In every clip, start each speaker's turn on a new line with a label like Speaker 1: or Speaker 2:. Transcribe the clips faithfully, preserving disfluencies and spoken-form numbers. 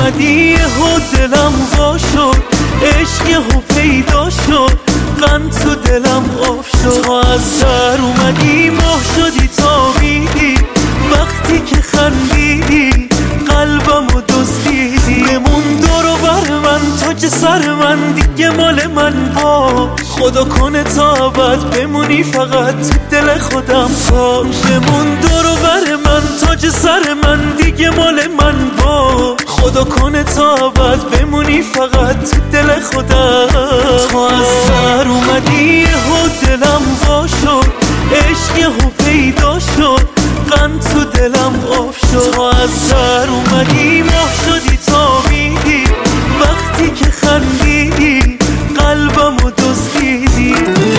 Speaker 1: اومدی و دلم وا شد، عشق یهو پیدا شد، قند تو دلم آب شد. تو از در اومدی ماه شدی تابیدی، وقتی که خندیدی قلبمو دزدیدی. بمون دور و بر من تاج سر من، دیگه مال من با خدا کنه تا ابد بمونی فقط تو دل خودم باش. بمون دور و بر من تاج سر من، دیگه مال من با خدا کنه تا ابد بمونی فقط تو دل خودم. تو از سر اومدی و دلم وا شد، عشق یهو پیدا شد، قند تو دلم آب شد. تو از سر اومدی ماه شدی تابیدی، وقتی که خندیدی قلبمو دزدیدی.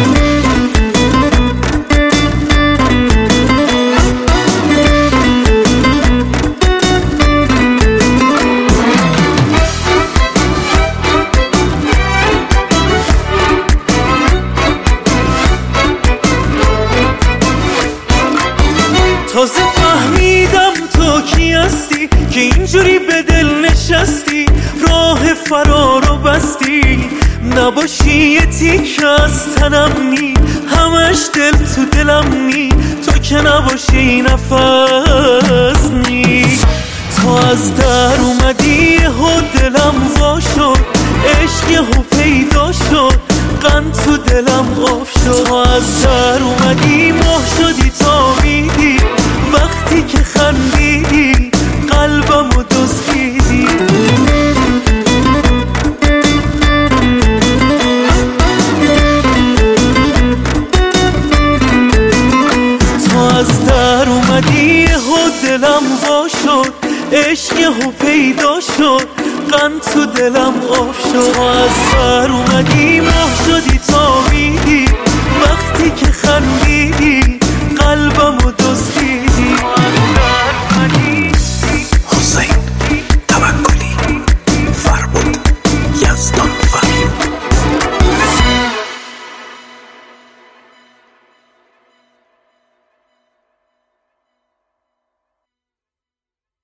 Speaker 1: تازه فهمیدم تو کی هستی که اینجوری به دل نشستی، راه فرارو بستی. نباشی یه تیک از تنم نی، همش دل تو دلم نی، تو که نباشی نفس نی. تو از در اومدی و دلم وا شد، عشق یهو پیدا شد، قند تو دلم آب شد. تو از در اومدی ماه شدی تابیدی، وقتی که خندیدی قلبمو دزدیدی. تو از در اومدی و دلم وا شد، عشق یهو پیدا شد، قند تو دلم آب شد. تو از در اومدی ماه شدی تابیدی، وقتی که خندیدی